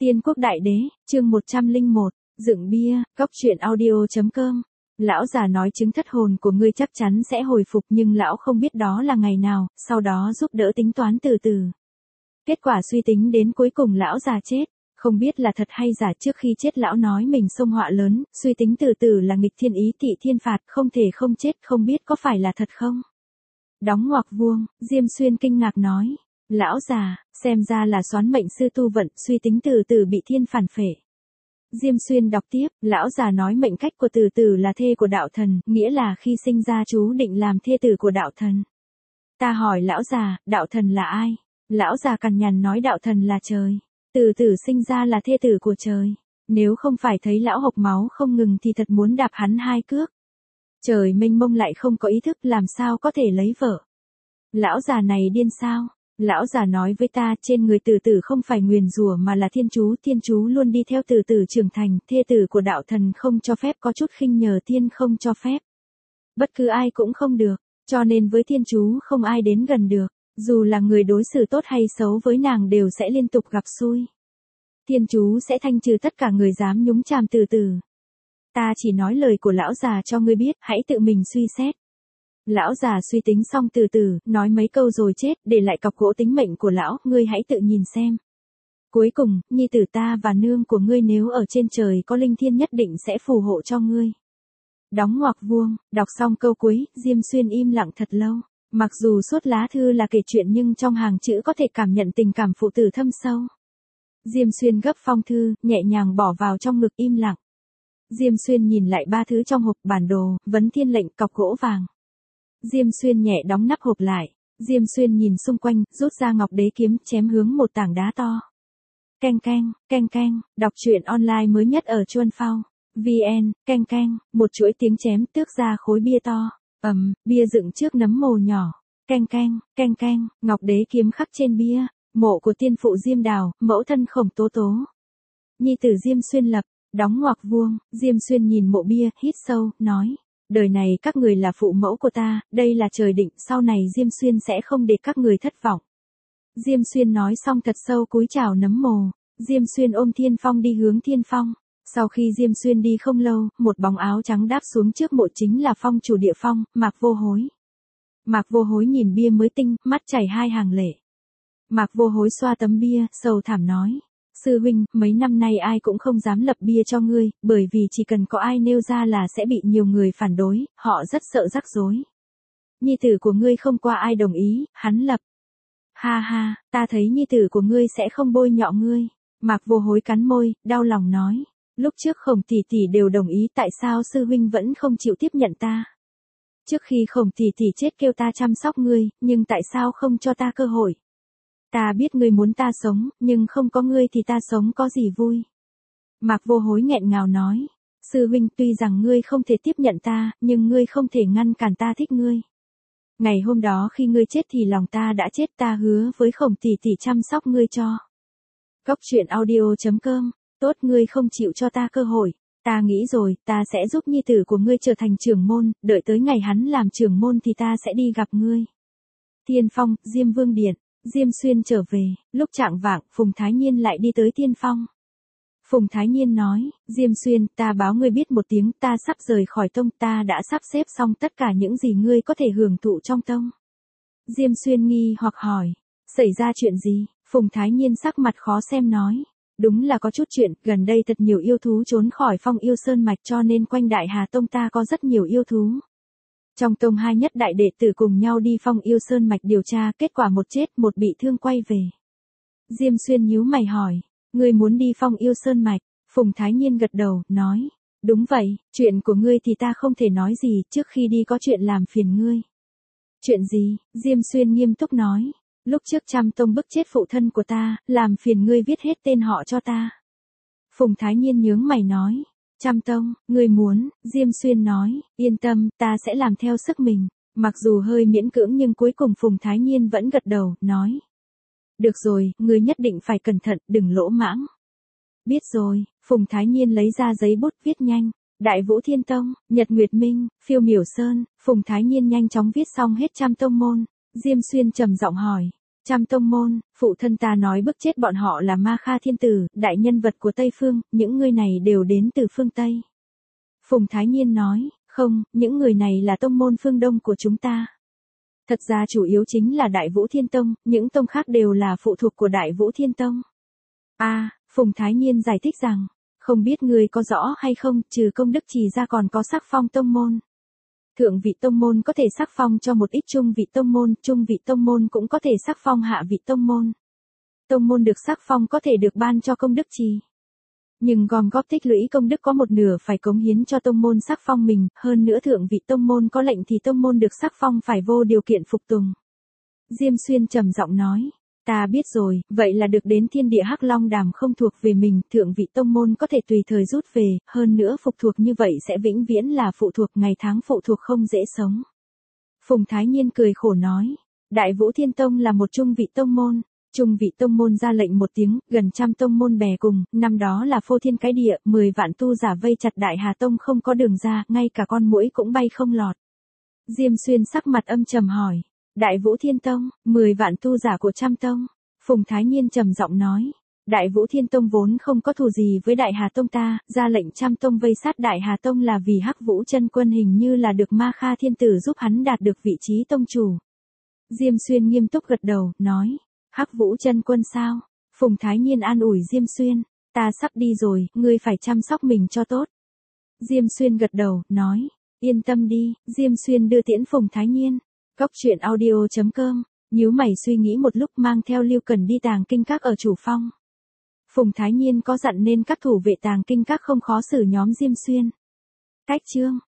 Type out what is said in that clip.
Tiên quốc đại đế, chương 101, dựng bia, cóc truyện audio.com. Lão già nói chứng thất hồn của ngươi chắc chắn sẽ hồi phục nhưng lão không biết đó là ngày nào, sau đó giúp đỡ tính toán từ từ. Kết quả suy tính đến cuối cùng lão già chết, không biết là thật hay giả. Trước khi chết lão nói mình xông họa lớn, suy tính từ từ là nghịch thiên ý tị thiên phạt, không thể không chết, không biết có phải là thật không? Đóng ngoặc vuông, Diêm Xuyên kinh ngạc nói. Lão già, xem ra là soán mệnh sư tu vận, suy tính từ từ bị thiên phản phệ. Diêm Xuyên đọc tiếp, lão già nói mệnh cách của từ từ là thê của đạo thần, nghĩa là khi sinh ra chú định làm thê tử của đạo thần. Ta hỏi lão già, đạo thần là ai? Lão già cằn nhằn nói đạo thần là trời. Từ từ sinh ra là thê tử của trời. Nếu không phải thấy lão hộc máu không ngừng thì thật muốn đạp hắn hai cước. Trời mênh mông lại không có ý thức, làm sao có thể lấy vợ? Lão già này điên sao? Lão già nói với ta, trên người từ từ không phải nguyền rủa mà là thiên chú luôn đi theo từ từ trưởng thành, thê tử của đạo thần không cho phép có chút khinh nhờ, thiên không cho phép. Bất cứ ai cũng không được, cho nên với thiên chú không ai đến gần được, dù là người đối xử tốt hay xấu với nàng đều sẽ liên tục gặp xui. Thiên chú sẽ thanh trừ tất cả người dám nhúng chàm từ từ. Ta chỉ nói lời của lão già cho ngươi biết, hãy tự mình suy xét. Lão già suy tính xong từ từ, nói mấy câu rồi chết, để lại cọc gỗ tính mệnh của lão, ngươi hãy tự nhìn xem. Cuối cùng, nhi tử ta và nương của ngươi nếu ở trên trời có linh thiên nhất định sẽ phù hộ cho ngươi. Đóng ngoặc vuông, đọc xong câu cuối, Diêm Xuyên im lặng thật lâu. Mặc dù suốt lá thư là kể chuyện nhưng trong hàng chữ có thể cảm nhận tình cảm phụ tử thâm sâu. Diêm Xuyên gấp phong thư, nhẹ nhàng bỏ vào trong ngực im lặng. Diêm Xuyên nhìn lại ba thứ trong hộp: bản đồ, vấn thiên lệnh, cọc gỗ vàng. Diêm Xuyên nhẹ đóng nắp hộp lại, Diêm Xuyên nhìn xung quanh, rút ra ngọc đế kiếm, chém hướng một tảng đá to. Keng keng, đọc truyện online mới nhất ở Chuan Phao. VN, keng, một chuỗi tiếng chém tước ra khối bia to. Bia dựng trước nấm mồ nhỏ. Keng, ngọc đế kiếm khắc trên bia, mộ của tiên phụ Diêm Đào, mẫu thân Khổng Tố Tố. Nhi tử Diêm Xuyên lập, đóng ngoặc vuông, Diêm Xuyên nhìn mộ bia, hít sâu, nói. Đời này các người là phụ mẫu của ta, đây là trời định, sau này Diêm Xuyên sẽ không để các người thất vọng. Diêm Xuyên nói xong thật sâu cúi chào nấm mồ, Diêm Xuyên ôm Thiên Phong đi hướng Thiên Phong. Sau khi Diêm Xuyên đi không lâu, một bóng áo trắng đáp xuống trước mộ, chính là phong chủ địa phong, Mạc Vô Hối. Mạc Vô Hối nhìn bia mới tinh, mắt chảy hai hàng lệ. Mạc Vô Hối xoa tấm bia, sầu thảm nói. Sư huynh, mấy năm nay ai cũng không dám lập bia cho ngươi, bởi vì chỉ cần có ai nêu ra là sẽ bị nhiều người phản đối, họ rất sợ rắc rối. Nhi tử của ngươi không qua ai đồng ý, hắn lập. Ha, ta thấy nhi tử của ngươi sẽ không bôi nhọ ngươi. Mạc Vô Hối cắn môi, đau lòng nói. Lúc trước Khổng tỷ tỷ đều đồng ý, tại sao sư huynh vẫn không chịu tiếp nhận ta? Trước khi Khổng tỷ tỷ chết kêu ta chăm sóc ngươi, nhưng tại sao không cho ta cơ hội? Ta biết ngươi muốn ta sống, nhưng không có ngươi thì ta sống có gì vui. Mạc Vô Hối nghẹn ngào nói. Sư huynh, tuy rằng ngươi không thể tiếp nhận ta, nhưng ngươi không thể ngăn cản ta thích ngươi. Ngày hôm đó khi ngươi chết thì lòng ta đã chết, ta hứa với Khổng tỷ tỷ chăm sóc ngươi cho. Cóc truyện audio.com. Tốt, ngươi không chịu cho ta cơ hội. Ta nghĩ rồi, ta sẽ giúp nhi tử của ngươi trở thành trưởng môn, đợi tới ngày hắn làm trưởng môn thì ta sẽ đi gặp ngươi. Thiên Phong, Diêm Vương Điện. Diêm Xuyên trở về, lúc chạng vạng, Phùng Thái Nhiên lại đi tới Thiên Phong. Phùng Thái Nhiên nói, Diêm Xuyên, ta báo ngươi biết một tiếng, ta sắp rời khỏi tông, ta đã sắp xếp xong tất cả những gì ngươi có thể hưởng thụ trong tông. Diêm Xuyên nghi hoặc hỏi, xảy ra chuyện gì? Phùng Thái Nhiên sắc mặt khó xem nói, đúng là có chút chuyện, gần đây thật nhiều yêu thú trốn khỏi Phong Yêu Sơn mạch cho nên quanh Đại Hà Tông ta có rất nhiều yêu thú. Trong tông hai nhất đại đệ tử cùng nhau đi Phong Yêu Sơn mạch điều tra, kết quả một chết một bị thương quay về. Diêm Xuyên nhíu mày hỏi, ngươi muốn đi Phong Yêu Sơn mạch? Phùng Thái Nhiên gật đầu, nói, đúng vậy, chuyện của ngươi thì ta không thể nói gì, trước khi đi có chuyện làm phiền ngươi. Chuyện gì? Diêm Xuyên nghiêm túc nói, lúc trước Trăm Tông bức chết phụ thân của ta, làm phiền ngươi viết hết tên họ cho ta. Phùng Thái Nhiên nhướng mày nói, Trăm Tông, ngươi muốn? Diêm Xuyên nói, yên tâm, ta sẽ làm theo sức mình. Mặc dù hơi miễn cưỡng nhưng cuối cùng Phùng Thái Nhiên vẫn gật đầu, nói. Được rồi, ngươi nhất định phải cẩn thận, đừng lỗ mãng. Biết rồi, Phùng Thái Nhiên lấy ra giấy bút viết nhanh. Đại Vũ Thiên Tông, Nhật Nguyệt Minh, Phiêu Miểu Sơn, Phùng Thái Nhiên nhanh chóng viết xong hết Trăm Tông môn. Diêm Xuyên trầm giọng hỏi, Trăm tông môn, phụ thân ta nói bức chết bọn họ là Ma Kha thiên tử, đại nhân vật của Tây Phương, những người này đều đến từ phương Tây. Phùng Thái Nhiên nói, không, những người này là tông môn phương Đông của chúng ta. Thật ra chủ yếu chính là Đại Vũ Thiên Tông, những tông khác đều là phụ thuộc của Đại Vũ Thiên Tông. Phùng Thái Nhiên giải thích rằng, không biết người có rõ hay không, trừ công đức trì ra còn có sắc phong tông môn. Thượng vị tông môn có thể sắc phong cho một ít trung vị tông môn cũng có thể sắc phong hạ vị tông môn. Tông môn được sắc phong có thể được ban cho công đức trì. Nhưng gom góp tích lũy công đức có một nửa phải cống hiến cho tông môn sắc phong mình, hơn nữa thượng vị tông môn có lệnh thì tông môn được sắc phong phải vô điều kiện phục tùng. Diêm Xuyên trầm giọng nói, ta biết rồi, vậy là được đến thiên địa Hắc Long Đàm không thuộc về mình, thượng vị tông môn có thể tùy thời rút về, hơn nữa phục thuộc như vậy sẽ vĩnh viễn là phụ thuộc, ngày tháng phụ thuộc không dễ sống. Phùng Thái Nhiên cười khổ nói, Đại Vũ Thiên Tông là một trung vị tông môn. Trung vị tông môn ra lệnh một tiếng, gần trăm tông môn bè cùng, năm đó là phô thiên cái địa, 10 vạn tu giả vây chặt Đại Hà Tông không có đường ra, ngay cả con muỗi cũng bay không lọt. Diêm Xuyên sắc mặt âm trầm hỏi, Đại Vũ Thiên Tông, 10 vạn tu giả của trăm tông. Phùng Thái Nhiên trầm giọng nói, Đại Vũ Thiên Tông vốn không có thù gì với Đại Hà Tông ta, ra lệnh trăm tông vây sát Đại Hà Tông là vì Hắc Vũ Chân Quân hình như là được Ma Kha thiên tử giúp hắn đạt được vị trí tông chủ. Diêm Xuyên nghiêm túc gật đầu, nói, Hắc Vũ Chân Quân sao? Phùng Thái Nhiên an ủi Diêm Xuyên, ta sắp đi rồi, ngươi phải chăm sóc mình cho tốt. Diêm Xuyên gật đầu, nói, yên tâm đi. Diêm Xuyên đưa tiễn Phùng Thái Nhiên. Cốc truyện audio.com, nhíu mày suy nghĩ một lúc mang theo Lưu Cần đi Tàng Kinh Các ở Chủ Phong. Phùng Thái Nhiên có dặn nên các thủ vệ Tàng Kinh Các không khó xử nhóm Diêm Xuyên. Cách chương